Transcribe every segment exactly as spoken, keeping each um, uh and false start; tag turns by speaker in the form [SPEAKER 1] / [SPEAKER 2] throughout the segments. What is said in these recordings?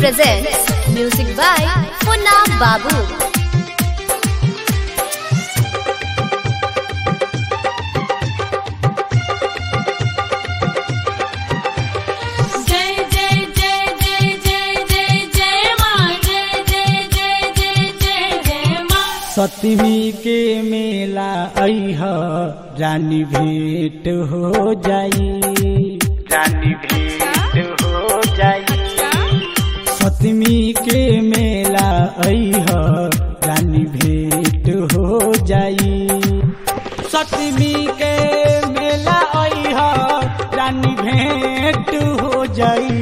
[SPEAKER 1] presents music by Munna Babu.
[SPEAKER 2] सतमी के मेला अइह रानी भेंट हो जाई, रानी भेंट हो जाई। सतमी के मेला अइह रानी भेंट हो जाई। सतमी के मेला अइह रानी भेंट हो जाई।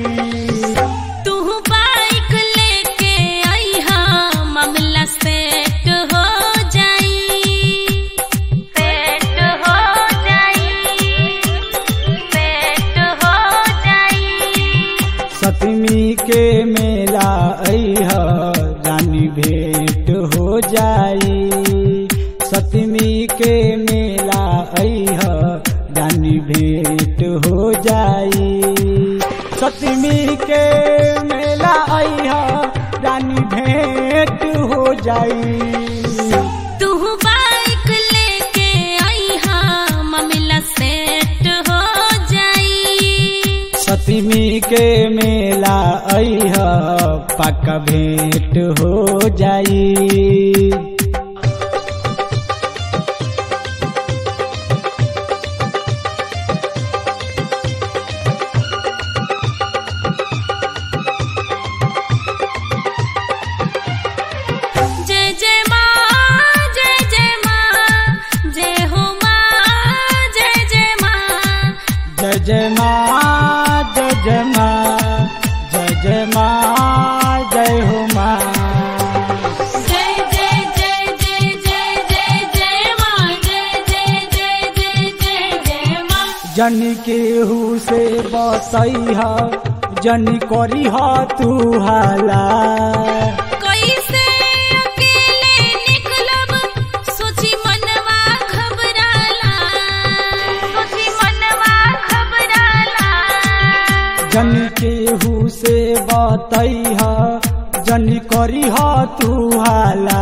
[SPEAKER 2] सतमी के मेला अइह रानी भेंट हो जाई। सतमी के मेला अइह रानी भेंट हो जाई। सतमी के मेला अइह रानी भेंट हो जाई। सतमी के मेला अइह पक्का भेंट हो जाई। जय जय माँ जय जय माँ जय जय माँ जय हो माँ।
[SPEAKER 3] जय जय जय जय जय जय जय माँ जय जय जय जय जय जय माँ।
[SPEAKER 2] जन केहू से बसइह जन करिह तू हाला।
[SPEAKER 3] कैसे अकेले निकलब सोची मनवा घबराला, सोची मनवा घबराला।
[SPEAKER 2] जन केहू से बतइह जन करिह तू हाला।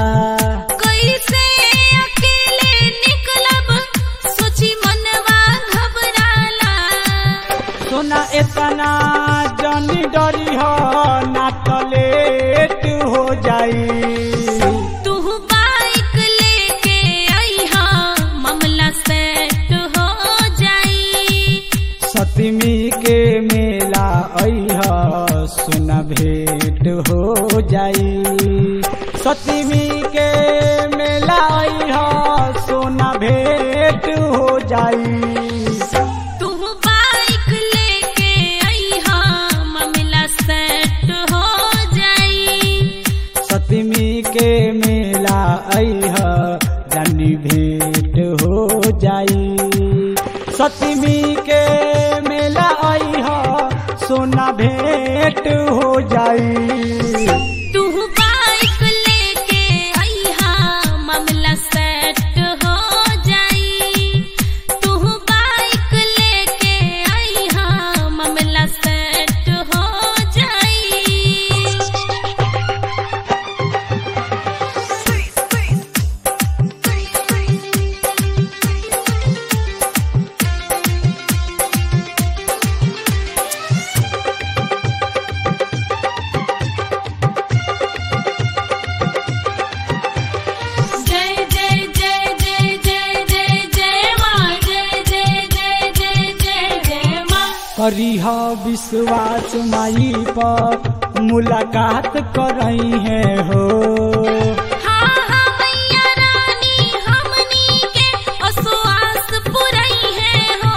[SPEAKER 3] कैसे अकेले निकलब सोची मनवा घबराला।
[SPEAKER 2] सोना इतना जन डरिह ना तो लेट हो जाई।
[SPEAKER 3] तू बाइक लेके अइहा मामला सेट हो जाई।
[SPEAKER 2] सतमी के मेला अइह सोना भेंट हो जाई। सतमी के मेला अइह सोना भेंट हो जाई।
[SPEAKER 3] तू बाइक लेके अइहा मामला सेट हो जाई।
[SPEAKER 2] सतमी के मेला अइह रानी भेंट हो जाई। सतमी के मेला अइह सोना भेंट हो जाई।
[SPEAKER 3] तू बाइक लेके अइहा मामला सेट हो जाई। तू बाइक लेके अइहा मामला सेट हो जाई। जय जय जय जय जय जय जय माँ जय जय जय जय जय जय माँ।
[SPEAKER 2] करिह विश्वास माई पर मुलाकात करई है हो।
[SPEAKER 3] हाँ हाँ मैया रानी हमनी के असुआस पुरई है हो,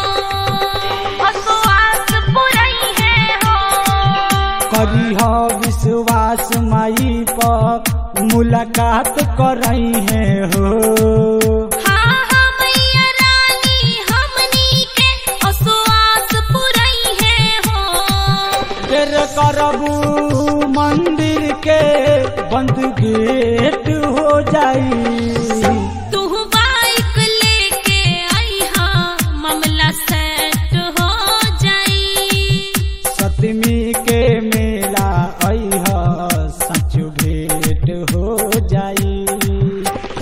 [SPEAKER 3] असुआस पुरई है हो।
[SPEAKER 2] करिह विश्वास माई पर मुलाकात करई है हो।
[SPEAKER 3] हाँ हाँ मैया रानी हमनी के असुआस पुरई है हो।
[SPEAKER 2] देर करबू मंदिर के बंद गेट हो जाई।
[SPEAKER 3] तू बाइक लेके अइहा मामला सेट हो जाई।
[SPEAKER 2] सतमी के मेला अइह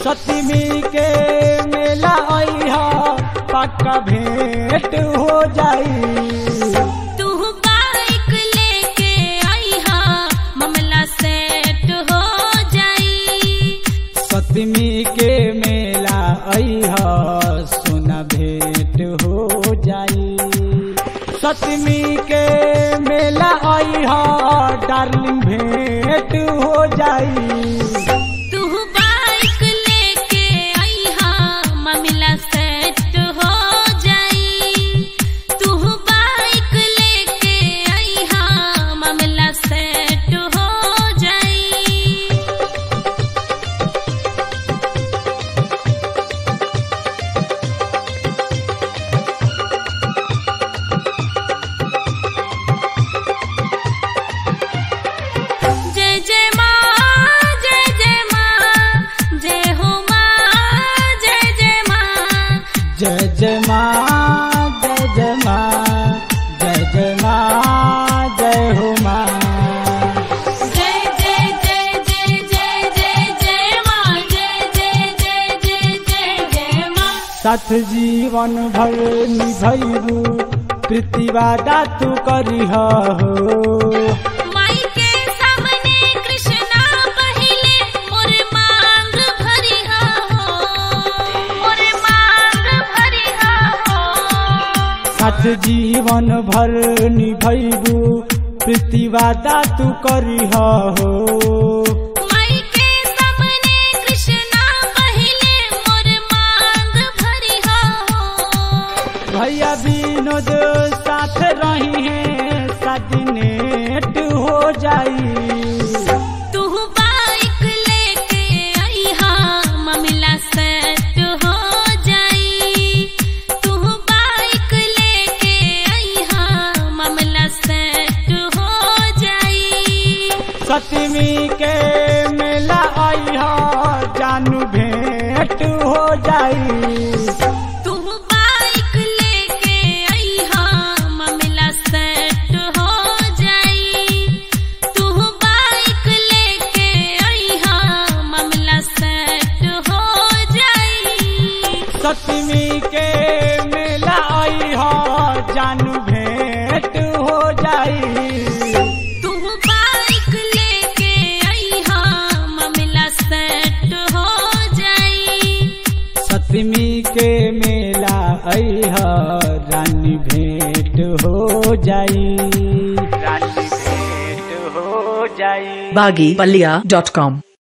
[SPEAKER 2] सतमी के मेला अइहा पक्का भेंट हो जाई।
[SPEAKER 3] तू बाइक लेके आईहा मामला सेट हो जाई।
[SPEAKER 2] सतमी के मेला अइहा सोना भेंट हो जाई। सतमी के मेला अइहा डार्लिंग भेंट हो जाई।
[SPEAKER 3] तू बाइक लेके आईहा मामला सेट हो जाई। तू बाइक लेके आईहा मामला सेट हो जाई। जय जय माँ जय जय माँ जय हो माँ जय जय माँ।
[SPEAKER 2] जय जय माँ जय जय माँ जय जय माँ जय हो माँ।
[SPEAKER 3] जय जय जय जय जय जय जय माँ जय जय जय जय जय जय माँ।
[SPEAKER 2] साथ जीवन भर निभैबू प्रीति वादा तू करिह हो।
[SPEAKER 3] माई के सामने कृष्णा पहिले मोर मांग भरिहा हो। मोर मांग भरिहा हो।
[SPEAKER 2] साथ जीवन भर निभैबू प्रीति वादा तू करिह हो।
[SPEAKER 3] माई के सामने कृष्णा पहिले मोर मांग भरिहा हो।
[SPEAKER 2] भैया विनोद साथ रही है शादी नेट हो जाई।
[SPEAKER 3] तू बाइक लेके आईहा मामला सेट हो जाई। तू बाइक लेके आईहा मामला सेट हो जाई।
[SPEAKER 2] सतमी के मेला अइहा जानू भेंट हो जाई।
[SPEAKER 3] तू बाइक लेके आईहा मामला सेट हो जाई। तू बाइक लेके आईहा मामला सेट हो जाई।
[SPEAKER 2] सतमी के मेला अइहा जानू भेंट हो जाई।
[SPEAKER 3] तू बाइक लेके आईहा मामला सेट हो जाई।
[SPEAKER 2] सतमी के मेला अइहा रानी भेंट हो जाई। रानी भेंट हो जाई।
[SPEAKER 4] baggypalia dot com